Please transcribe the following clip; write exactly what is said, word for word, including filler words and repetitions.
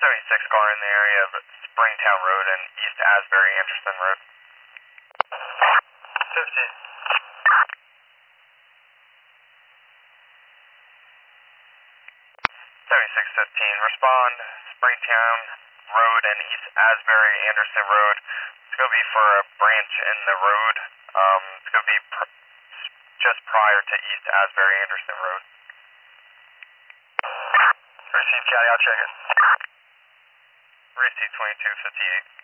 seventy-six car in the area of Springtown Road and East Asbury Anderson Road. fifteen. seventy-six fifteen, respond, Springtown Road and East Asbury Anderson Road. It's going to be for a branch in the road. Um, it's going to be pr just prior to East Asbury Anderson Road. Receive, Caddy, I'll check it. Receive twenty-two fifty-eight.